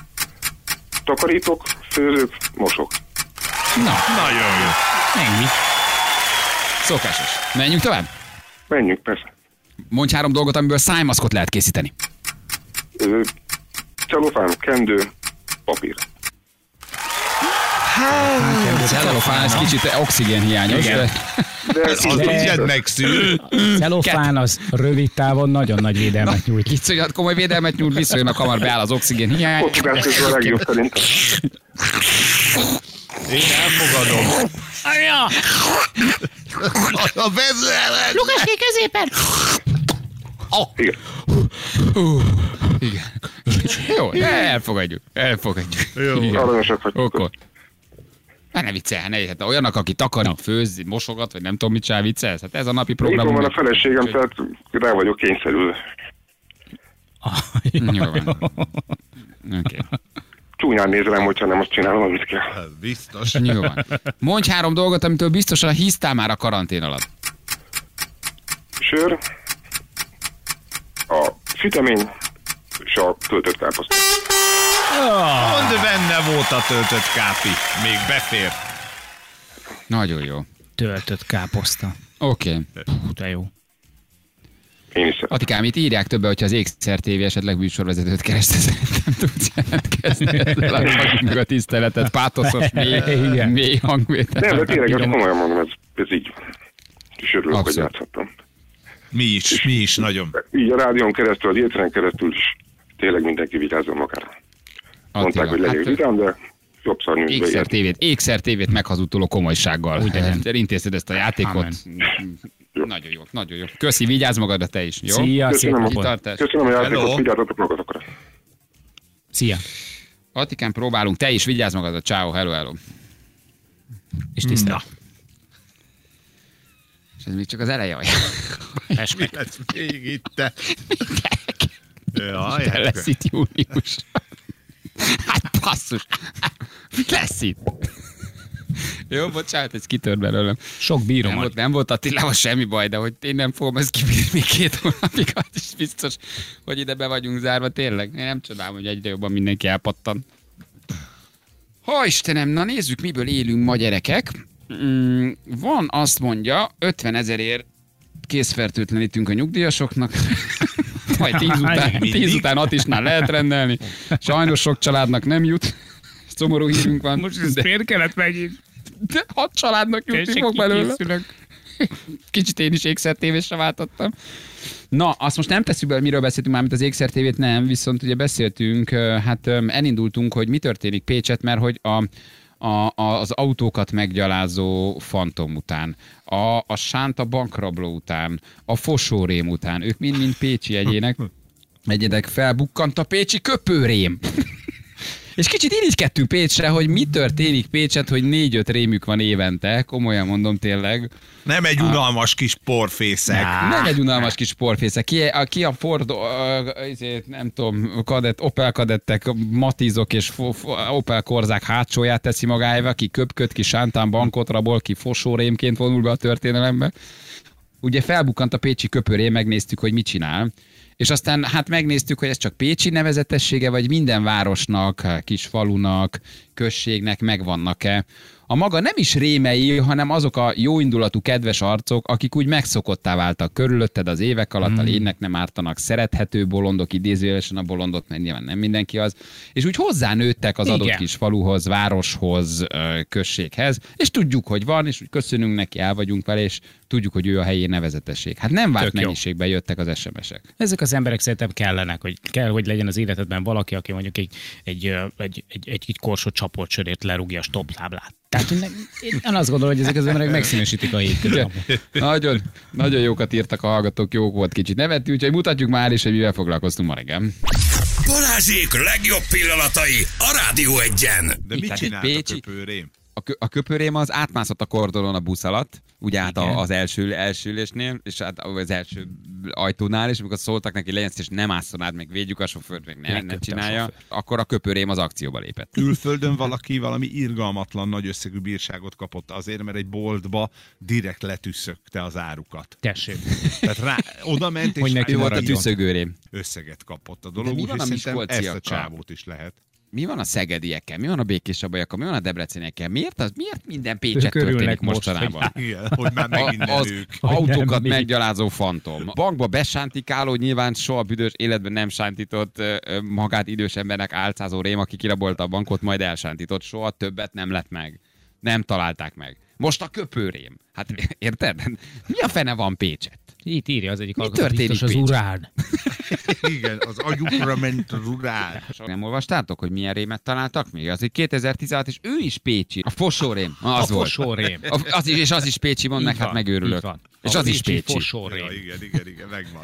Takarítok, főzök, mosok. Na, Nagyon jó. Ennyi. szokásos. Menjünk tovább? Menjünk, persze. Mondj három dolgot, amiből szájmaszkot lehet készíteni. Ö, Celofán, kendő, papír. Celofán, ez kicsit oxigénhiányos, Igen. de De Az mindjárt megszűr. Celofán az rövid távon nagyon nagy védelmet nyújt. így szóval komoly védelmet nyújt, visszajönnek hamar beáll az oxigén hiány. Portugál közül a legjobb szerintem. Én elfogadom. A vezele. Lukáské kezében! Igen. Igen. Jó, elfogadjuk, elfogadjuk. Jó. Igen. Aranyosak vagytok. Akkor. Hát ne viccelj, ne, hát olyanok, aki takarít, főz, mosogat, vagy nem tudom mit csinál, viccelsz. Hát ez a napi Itt van programunk. a feleségem, tehát rá vagyok kényszerülve. Jó van. Oké. Csúnyán néz rám, hogyha nem azt csinálom, amit kell. Ez biztos. Jó van. Mondj három dolgot, amitől biztosan hisztál már a karantén alatt. Sör, a sütemény és a töltött káposzta. Mondd, benne volt a töltött kápi. Még befér. Nagyon jó. Töltött káposzta. Oké. Okay. Hú, de jó. Én is szeretem. Atikám, itt írják többe, hogyha az Ékszer té vé esetleg műsorvezetőt keresne, szerintem tudsz jelentkezni ezzel a adjuk meg a tiszteletet, pátoszos, mély, Igen. mély hangvétel. Nem, de tényleg ezt komolyan mondom, ez, ez így. És örülök, hogy Abszolút. játszottam. Mi is, mi is nagyon. Így a rádión keresztül, az éteren keresztül is tényleg mindenki vigyázzon magára. Mondták, hogy legyek vidám, de jobb szarnyú. Ékszer té vét, Ékszer té vét meghazudtoló komolysággal. Úgy legyen. Intézted ezt a játékot. Nagyon jó, nagyon jó. Köszi, vigyázz magadra te is, jó? Szia, szép Köszönöm, napot. Kitartás. Köszönöm a játékot, Hello. vigyázzatok magatokra. Szia. Atikán próbálunk, te is vigyázz magadra. Ciao, hello, hello. És tisztelt. És ez még csak az eleje. Mi lesz még itt te? Jaj, de lesz itt június. Hát basszus. Mi lesz itt? Jó, bocsánat, ez kitört belőlem. Sok bírom. Nem volt, nem volt Attilával semmi baj, de hogy én nem fogom ezt kibírni még két hónapig, az is biztos, hogy ide be vagyunk zárva, tényleg. Én nem csodálom, hogy egyre jobban mindenki elpattan. Ha Istenem, na nézzük, miből élünk ma, gyerekek. Mm, van, azt mondja, ötven ezerért készfertőtlenítünk a nyugdíjasoknak. Majd tíz után, tíz után Attisnál lehet rendelni. Sajnos sok családnak nem jut. Szomorú hírünk van. Most ez miért kellett megint? De hat családnak jutni fog belőle. Kicsit én is ékszertévésre váltottam. Na, azt most nem tesszük be, miről beszéltünk már, mint az ékszertévét nem, viszont ugye beszéltünk, hát elindultunk, hogy mi történik Pécset, mert hogy a, a, az autókat meggyalázó fantom után, a, a Sánta bankrabló után, a Fosórém után, ők mind-mind pécsi egyének, egyedek felbukkant a pécsi köpőrém. És kicsit irigykedtünk Pécsre, hogy mi történik Pécset, hogy négy-öt rémük van évente, komolyan mondom tényleg. Nem egy unalmas a... kis porfészek. Nem egy unalmas kis porfészek. Ki a, ki a Ford, uh, nem tudom, kadett, Opel kadettek, Matizok és Opel korzák hátsóját teszi magáével, ki köpköd, ki sántán bankot rabol, ki fosórémként vonul be a történelembe. Ugye felbukkant a pécsi köpőrém, megnéztük, hogy mit csinál. És aztán hát megnéztük, hogy ez csak pécsi nevezetessége, vagy minden városnak, kis falunak, községnek megvannak-e. A maga nem is rémei, hanem azok a jóindulatú, kedves arcok, akik úgy megszokottá váltak körülötted az évek alatt, a lénynek nem ártanak, szerethető bolondok, idézőjelesen a bolondot, mert nyilván nem mindenki az, és úgy hozzánőttek az adott Igen. kis faluhoz, városhoz, községhez, és tudjuk, hogy van, és úgy köszönünk neki, el vagyunk vele, és tudjuk, hogy ő a helyén nevezetesség. Hát nem várt mennyiségben jöttek az es em esek. Ezek az emberek szerintem kellenek, hogy kell, hogy legyen az életedben valaki, aki mondjuk egy, egy, egy, egy, egy, egy korsó csapott sörét lerúgja a stop táblát. Tehát én, én azt gondolom, hogy ezek az emberek megszínesítik a hétköznapot. Nagyon, nagyon jókat írtak a hallgatók, jók volt kicsit nevetni, úgyhogy mutatjuk már is, hogy mivel foglalkoztunk ma reggel. Balázsék legjobb pillanatai a Rádió Egyen. De mit csinált Pécsi... a köpőrém? A, kö, a köpőrém az átmászott a kordolon a busz alatt, ugye át a, az első, első ülésnél, és hát az első ajtónál, és amikor szóltak neki, legyen és nem ásszon át, meg védjük a sofőrt, meg ne, ne csinálja, a akkor a köpőrém az akcióba lépett. Külföldön valaki valami irgalmatlan nagy összegű bírságot kapott azért, mert egy boltba direkt letüsszögte az árukat. Tessék. Tehát rá, oda ment, és neki volt a tüsszögőrém. Összeget kapott a dolog, úgyhogy szerintem ezt a csávót is lehet. Mi van a szegediekkel? Mi van a békésabbajakkal? Mi van a debreceniekkel? Miért, az, miért minden Pécset történik mostanában? Igen, hogy már megint a, az autókat meggyalázó fantom. Bankba besántikáló, nyilván soha büdös életben nem sántított magát idős embernek álcázó rém, aki kirabolta a bankot, majd elsántított. Soha többet nem lett meg. Nem találták meg. Most a köpőrém. Hát érted? Mi a fene van Pécset? Itt írja az egyik hallgató, biztos az urán. Igen, az agyukra ment az urán. Nem olvastátok, hogy milyen rémet találtak még? Az egy kétezer-tizenhat, és ő is pécsi. A fosórém. Az a volt. Fosórém. A, az is, és az is pécsi, mondd meg, hát megőrülök. És az is pécsi. Fosórém. Ja, igen, igen, igen, megvan.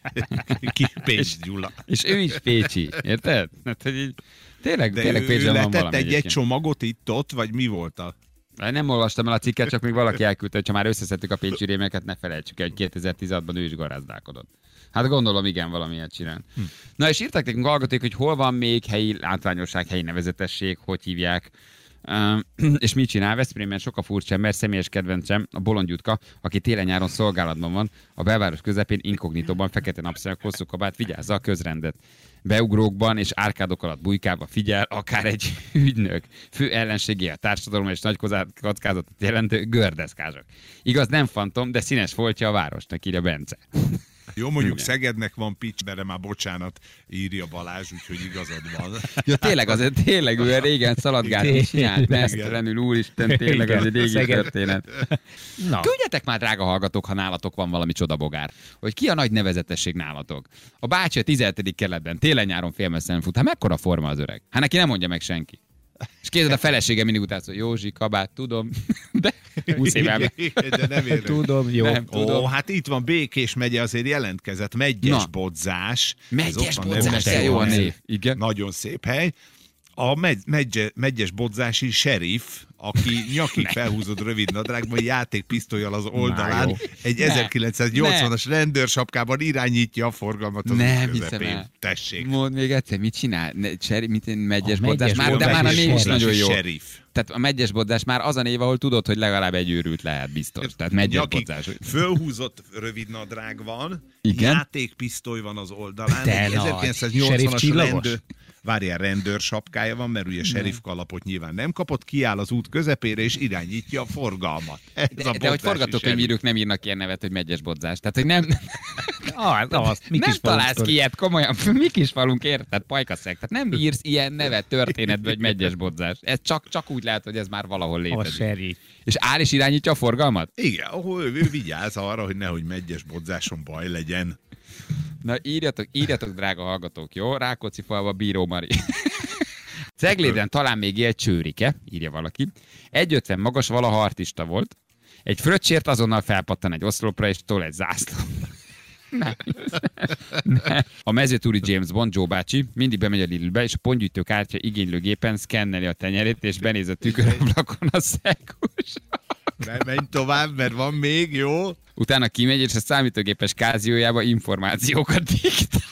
Ki Pécs Gyula. És ő is pécsi, érted? Hát, hogy így, tényleg, de tényleg Pécsben van valami. egy, egy csomagot itt-ott, vagy mi volt a... Nem olvastam el a cikket, csak még valaki elküldte, hogy ha már összeszedtük a pécsi rémeket, ne felejtsük el, hogy kétezer-tizenhatban ő is garázdálkodott. Hát gondolom, igen, valamilyet csinál. Hm. Na és írtak nekünk hallgatók, hogy hol van még helyi látványosság, helyi nevezetesség, hogy hívják, uh, és mit csinál. Veszprémben sok a furcsa ember, személyes kedvencem, a Bolond Jutka, aki télen-nyáron szolgálatban van, a belváros közepén inkognitóban, fekete napszemek, hosszú kabát, vigyázza a közrendet. Beugrókban és árkádok alatt bujkálva figyel, akár egy ügynök. Fő ellenségé a társadalom és nagy kockázatot jelentő gördeszkázsok. Igaz, nem fantom, de színes foltja a városnak, írja Bence. Jó, mondjuk igen. Szegednek van pics, de már bocsánat, írja Balázs, úgyhogy igazad van. Ja, tényleg, azért tényleg ő régen szaladgált és csinált, mesztelenül, úristen, tényleg az egy régi történet. Na. Küldjetek már, drága hallgatók, ha nálatok van valami csodabogár, hogy ki a nagy nevezetesség nálatok. A bácsi a tizenhetedik kerületben télen-nyáron félmesszen fut, hát mekkora forma az öreg? Hát neki nem mondja meg senki. És képzeld, a felesége mindig utálsz, hogy Józsi, kabát, tudom, de húsz éve. De nem érem. Tudom, jó. Nem, tudom. Ó, hát itt van Békés megye, azért jelentkezett, Megyes Na. Bodzás. Megyes Bodzás, de jó a név. Igen. Nagyon szép hely. a megy, megy, megyes bodzási sheriff, aki nyakig felhúzott rövid nadrágban, játékpisztollyal az oldalán, egy ezerkilencszáznyolcvanas rendőrsapkában irányítja a forgalmat az nem út közepén. Tessék. Mondd még egyszer, mit csinál? Ne, seri, mit, megyes A bodzás? megyes Már, de már a név is nagyon jó. Sheriff. Tehát a megyes bodzás már az a név, ahol tudod, hogy legalább egy őrült lehet biztos. Tehát megyes Nyakig bodzás. fölhúzott rövid nadrág van, Igen? játékpisztoly van az oldalán, De egy nagy. ezerkilencszáznyolcvanas Sheriff rendőr, várjál, rendőr sapkája van, mert ugye sheriff kalapot nyilván nem kapott, kiáll az út közepére és irányítja a forgalmat. Ez De, a de hogy forgatókönyvírók nem írnak ilyen nevet, hogy megyes bodzás. Tehát, hogy nem, Ah, az, mi nem kis találsz falusztori. ki ilyet, komolyan. Mi kis falunk, érted? Pajkaszeg. Tehát nem írsz ilyen nevet történetbe, hogy megyes bodzás. Ez csak, csak úgy lehet, hogy ez már valahol A létezik. sheriff. És áll és irányítja a forgalmat? Igen, ahol ő, ő vigyáz arra, hogy nehogy megyes bodzáson baj legyen. Na írjatok, írjatok, drága hallgatók, jó? Rákóczifalva Bíró Mari. Cegléden talán még él Csőrike, írja valaki. egy ötven magas, valaha artista volt. Egy fröccsért azonnal felpattan egy oszlopra, és tol egy zászló. Nem. Nem. A mezőtúri James Bond, Joe bácsi, mindig bemegy a Lidlbe, és a pontgyűjtő kártya igénylő gépen szkenneli a tenyerét, és benéz a tükörablakon a szekus. Menj tovább, mert van még, jó? Utána kimegy, és a számítógépes káziójába információkat diktál.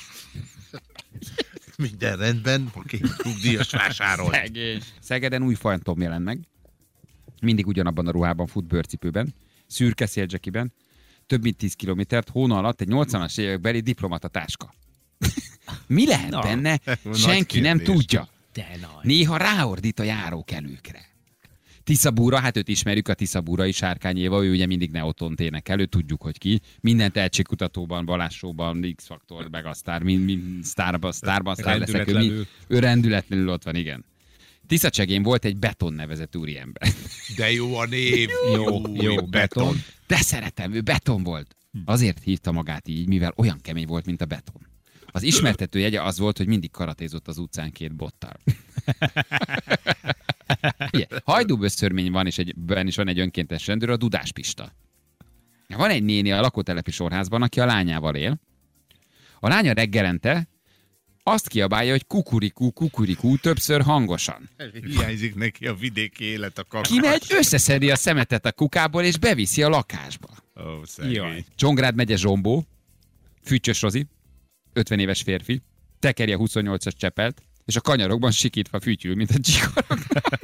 Minden rendben, oké, nyugdíjas vásárol. Szegény. Szegeden új fantom jelent meg. Mindig ugyanabban a ruhában fut, bőrcipőben, szürke széldzsekiben, több mint tíz kilométert, hóna alatt egy nyolcvanas évekbeli diplomatatáska. Mi lehet Na, benne? nagy Senki nem kérdés. tudja. De nagy. Néha ráordít a járókelőkre. Tiszabúra, hát őt ismerjük, a Tiszabúrai Sárkány Éva, ő ugye mindig Neotont énekel, ő tudjuk, hogy ki. Minden tehetségkutatóban, Balázs Show-ban, X-Faktor, meg a Sztár, mind, mind, sztárban, sztárban, sztár leszek, ő mind, ő rendületlenül ott van, igen. Tiszacsegén volt egy Beton nevezetű úriember. De jó a név. Jó, jó, beton. beton. De szeretem, ő Beton volt. Azért hívta magát így, mivel olyan kemény volt, mint a beton. Az ismertető jegye az volt, hogy mindig karatézott az utcán két bottal. Hajdúböszörmény van, és egyben is van egy önkéntes rendőr, a Dudás Pista. Van egy néni a lakótelepi sorházban, aki a lányával él. A lánya reggelente azt kiabálja, hogy kukurikú, kukurikú többször hangosan. Hiányzik neki a vidéki élet a kakás. Kimegy, összeszedi a szemetet a kukából, és beviszi a lakásba. Ó, szegény. Jaj. Csongrád megye Zsombó, Füttyös Rozi, ötven éves férfi, tekerje huszonnyolcas csepelt, és a kanyarokban sikítva fütyül, mint a csikorogna.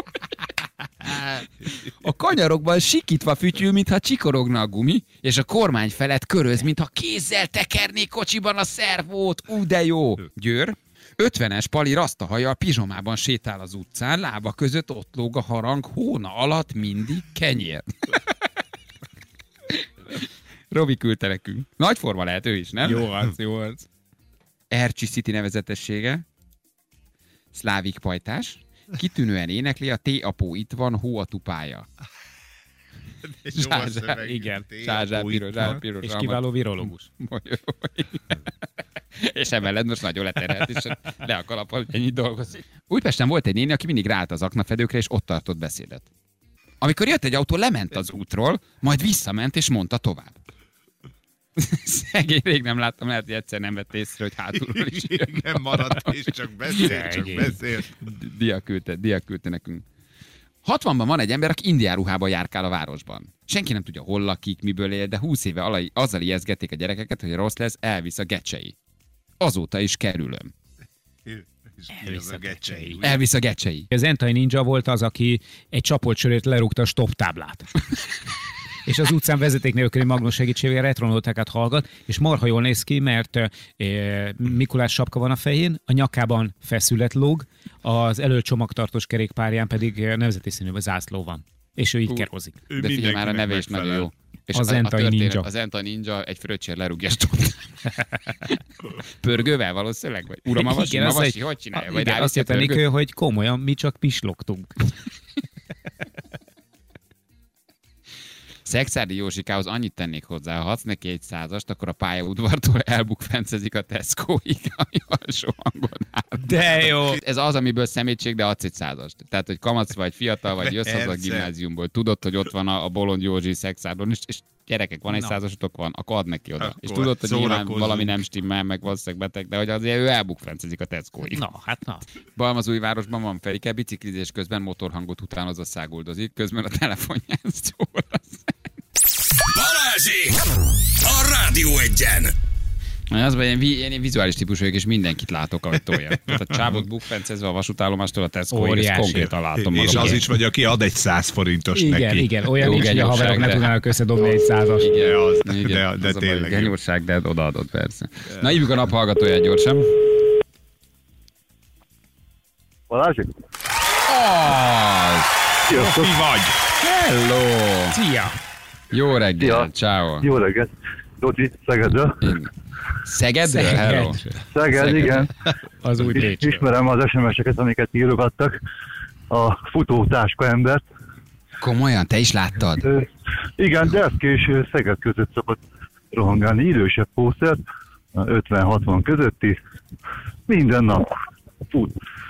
A kanyarokban sikítva fütyül, mintha csikorogna a gumi, és a kormány felett köröz, mintha kézzel tekerné kocsiban a szervót. Ú, de jó! Győr, ötvenes pali rasztahajjal pizsomában sétál az utcán, lába között ott lóg a harang, hóna alatt mindig kenyér. Robi küldte nekünk. Nagyforma lehet ő is, nem? Jó az, jó az. Ercsi City nevezetessége, szlávik pajtás, kitűnően énekli, a T-apó itt van, hó a tupája. Jó a szöveg. Igen. Zsázsár, piros, zsázsár, piros. És alma. kiváló virológus. És emellett most nagyon leterelt, és le a kalappal, hogy ennyit dolgozik. Újpesten volt egy néni, aki mindig ráállt az aknafedőkre, és ott tartott beszédet. Amikor jött egy autó, lement az útról, majd visszament, és mondta tovább. Szegény, rég nem láttam, lehet, hogy egyszer nem vett észre, hogy hátulról is jön. Igen, maradt, és csak beszél, csak beszél. Dia küldte, Dia küldte nekünk. hatvanban van egy ember, aki indián ruhában járkál a városban. Senki nem tudja, hol lakik, miből él, de húsz éve alai, azzal ijeszgették a gyerekeket, hogy rossz lesz, elvisz a gecsei. Azóta is kerülöm. Elvisz a gecsei. Elvisz a gecsei. Az Entai Ninja volt az, aki egy csapolt sörét lerúgta a stop táblát. És az utcán vezeték nélküli magnós segítségével retronoltákat hallgat, és marha jól néz ki, mert e, Mikulás sapka van a fején, a nyakában feszület lóg, az elől csomagtartós kerékpárján pedig nemzeti színű zászló van. És ő így kerozik. Ő De figyelj, már a mindenkinek neve is nagyon jó. És Az a, a Entai történet- Ninja. Az Entai Ninja egy fröccsér lerúgja stop. Pörgővel valószínűleg? Vagy Uram, Avasi, Igen, az Avasi, egy- hogy csinálja? a- Vagy igen, azt ráviszi a jelenti, pörgőt? hogy komolyan mi csak pislogtunk. Szexárdi Józsikához annyit tennék hozzá, ha adsz neki egy százast, akkor a pályaudvartól elbukfencezik a Tesco-ig, ami alsó hangon áll. De jó! Ez az, amiből szemétség, de adsz egy százast. Tehát, hogy kamasz vagy fiatal, vagy jössz haza a Persze. gimnáziumból, tudod, hogy ott van a, a Bolond Józsi Szexárdon, és, és gyerekek, van egy százasotok, van, akkor add neki oda. Akkor és tudod, hogy nyilván valami nem stimmel, meg valószínűleg beteg, de hogy azért ő elbukfrencezik a Tesco-ig. Na, hát na. Balmazújvárosban van Ferike, biciklizés közben motorhangot utánozza, száguldozik, közben a telefonján szól. Balázsék! A Rádió Egyen! Az, én, én vizuális típus vagyok, és mindenkit látok, ahogy tolja. Tehát a csávot bukfencezve a vasútállomástól a Tesco-ig, ezt konkrétan látom. És magam. az is vagy, aki ad egy száz forintos igen, neki. Igen, olyan nincs, hogy a haverok ne tudnának összedobni egy százas. Igen, az, igen, de, de az tényleg. A genyórság, de odaadod persze. Na, hívjuk a naphallgatóját gyorsan. Balázsék? Az! Ki vagy? Hello! Szia! Jó reggel, Szia. ciao. Jó reggelt. Dodi, Szegedről. Én- Szegedről? Hello. Szeged, Szeged. igen. Az új Is, Pécs. ismerem az es em es-eket, amiket írogattak. A futótáska embert. Komolyan, te is láttad? Ö, igen, Deszk és ö, Szeged között szokott rohangálni. Idősebb pószer, ötven-hatvan közötti. Minden nap fut.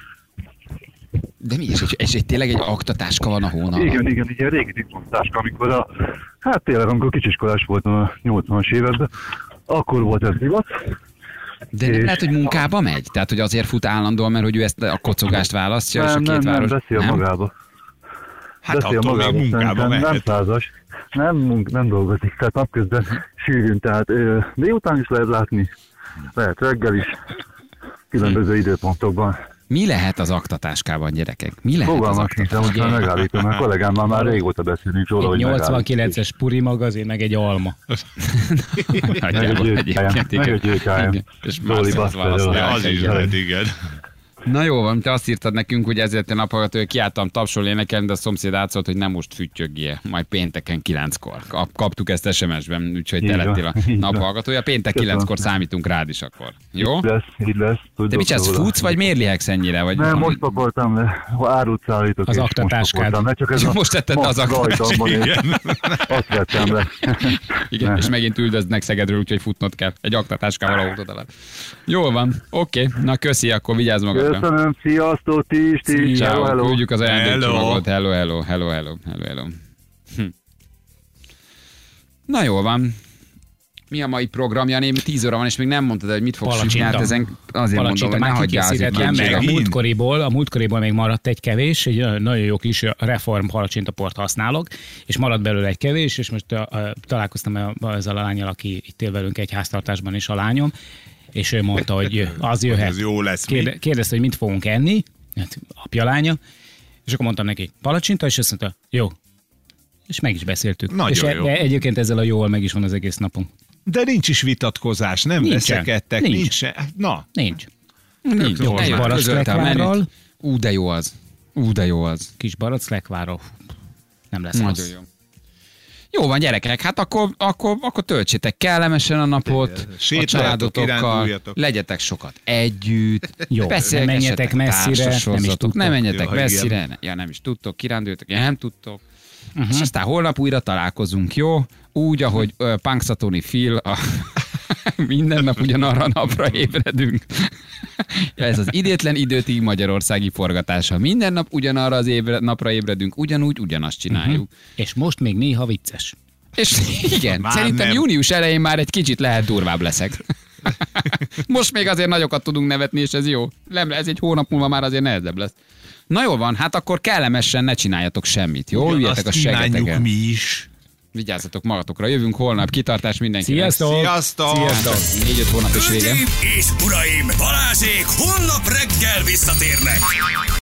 De mi is? És, és, és tényleg egy aktatáska van a hónalban? Igen, igen, igen, régi diplomtáska, amikor a, hát tényleg, amikor kisiskolás voltam a nyolcvanas években, akkor volt ez divat. De nem és- lehet, hogy munkába megy? Tehát, hogy azért fut állandóan, mert hogy ő ezt a kocogást választja, és a Nem, két nem, nem, város... beszél magába. Hát Beszél attól még magába, munkába szerintem nem mehet. százas. Nem, munk, nem dolgozik, tehát napközben sűrűn, tehát ö, délután is lehet látni, lehet reggel is, különböző időpontokban. Mi lehet az aktatáskán, gyerekek? Mi lehet az Fogalmas nincs, de most aktatáskán? már megállítom, mert kollégámmal már régóta beszélünk róla, Egy hogy nyolcvankilences puri magazin, meg egy alma. Nagyjából Meg egy egyébként, meg egy igen. győkájam. Igen. És Zoli más Buster, válaszolják. Az is Igen. lehet, igen. Na jó van, te azt írtad nekünk, hogy ezért a naphallgató, hogy kiálltam tapsolni énekelni, de a szomszéd átszólt, hogy nem most füttyögjél, majd pénteken kilenckor. Kap, kaptuk ezt es em es-ben, úgyhogy te Így van, lettél a így van. naphallgatója. Péntek Köszönöm. kilenckor számítunk rád is akkor. Jó? Így lesz, így lesz. Te tudok mit csinálsz, róla. futsz, vagy miért lihegsz ennyire? Vagy Nem, most pakoltam le, árut szállítok. Az és aktatáskád. Most pakoltam le, csak ez a Most tetted le az aktatást. rajtamban, azt vettem le. Igen, és megint üldöznek Szegedről, úgyhogy futnod kell. Egy aktatáskával autót alá. Jól van, oké. Na köszi, akkor vigyázz magadra. Köszönöm, sziasztok, ti is, ti is. Hello, Ciao, hello. küldjük az ajándékcsomagot. Hello. Hello, hello, hello, hello, hello, hello. Hm. Na jól van. Mi a mai programja? Én tíz óra van, és még nem mondtad, hogy mit fogsz Palacsinta. sütni. Hát ezen azért Palacsinta, mondom, hogy ne már hagyjál azért kikészítettem, meg a Megint? múltkoriból, a múltkoriból még maradt egy kevés, egy nagyon- nagyon jó kis reform palacsintaport használok, és maradt belőle egy kevés, és most a, a, találkoztam a- ezzel a lányjal, aki itt él velünk egy háztartásban is, a lányom, és ő mondta, hogy az jöhet. Ez jó lesz. mi? Kérde, kérdezte, hogy mit fogunk enni, hát apja lánya, és akkor mondtam neki, palacsinta, és azt mondta, jó. És meg is beszéltük. Nagyon és e- jó. e- egyébként ezzel a jól meg is van az egész napunk. De nincs is vitatkozás, nem Nincsen. veszekedtek, Nincs. nincs. se- Na, Nincs. Nincs. Jó, Eljön, barack közölte a menüt. lekvárral. Ú, de jó az. Ú, de jó az. Kis barack lekvárral. Nem lesz Nagyon rossz. jó. Jó van, gyerekek, hát akkor, akkor, akkor töltsétek kellemesen a napot, a Sétáljatok, családotokkal, kiránduljatok. legyetek sokat együtt, Jó, beszélgessetek, nem menjetek messzire, nem is társasozzatok, tudtok. nem menjetek Ja, messzire, igen. ne, ja nem is tudtok, kiránduljatok, ja nem tudtok, Mhm. és aztán holnap újra találkozunk, jó? Úgy, ahogy uh, Punxsutawney Phil, a minden nap ugyanarra a napra ébredünk. Ja, ez az idétlen időtig magyarországi forgatása. Minden nap ugyanarra az ébre, napra ébredünk, ugyanúgy, ugyanazt csináljuk. És most még néha vicces. És igen, Már szerintem nem. június elején már egy kicsit lehet durvább leszek. Most még azért nagyokat tudunk nevetni, és ez jó. Nem, ez egy hónap múlva már azért nehezebb lesz. Na jó van, hát akkor kellemesen ne csináljatok semmit, jó? Üljetek a azt kívánjuk segetegen. mi is. Vigyázzatok magatokra, jövünk holnap, kitartás mindenkinek. Sziasztok! Sziasztok! Sziasztok! Négy-öt hónap és vége. Hölgyeim és uraim, Balázsék holnap reggel visszatérnek.